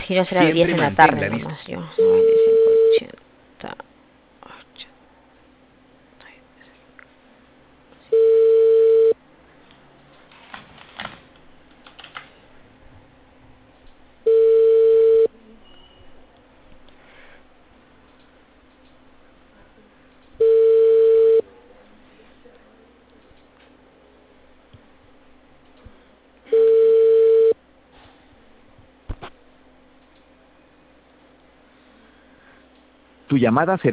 Quiero hacer a las 10 Siempre de la mantén tarde la distancia. nomás yo. 95, 80, 80. Tu llamada será